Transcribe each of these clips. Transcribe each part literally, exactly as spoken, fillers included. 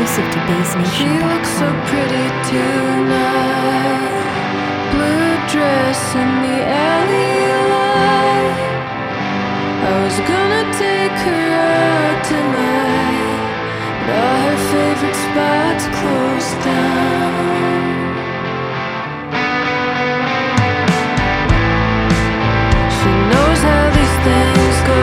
Exclusive to Bass Nation. She looks so pretty tonight. Blue dress in the alley light. I was gonna take her out tonight, but all her favorite spots closed down. She knows how these things go.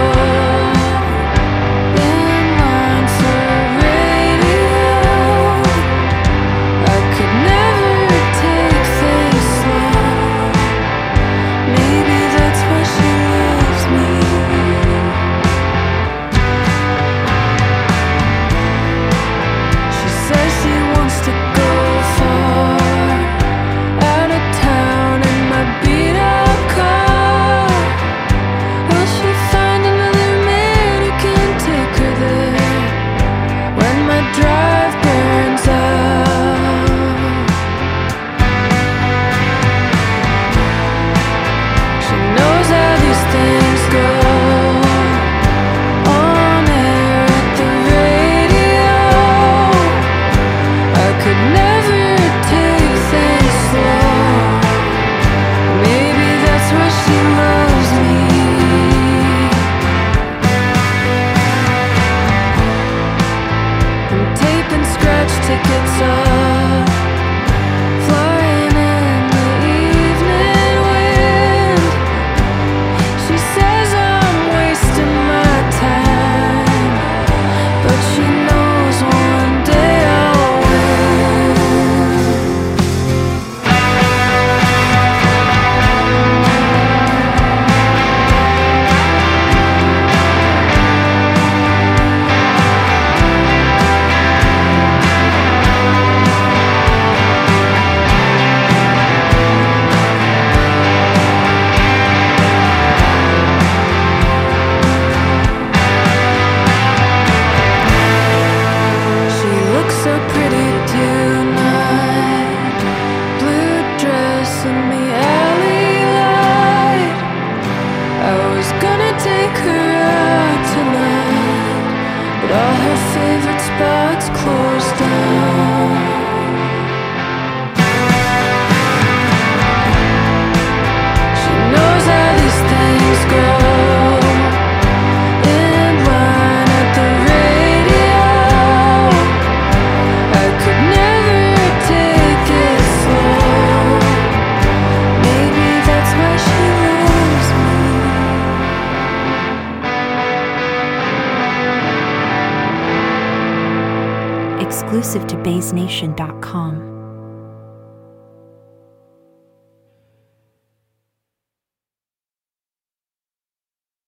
Tickets up, flying in the evening wind. She says I'm wasting my time, but she knows one day I'll take her out tonight, but all her favorite spots closed down. She knows how these things go. In line at the radio, I could never take it slow. Maybe that's why she loves me. Exclusive to Bass Nation dot com.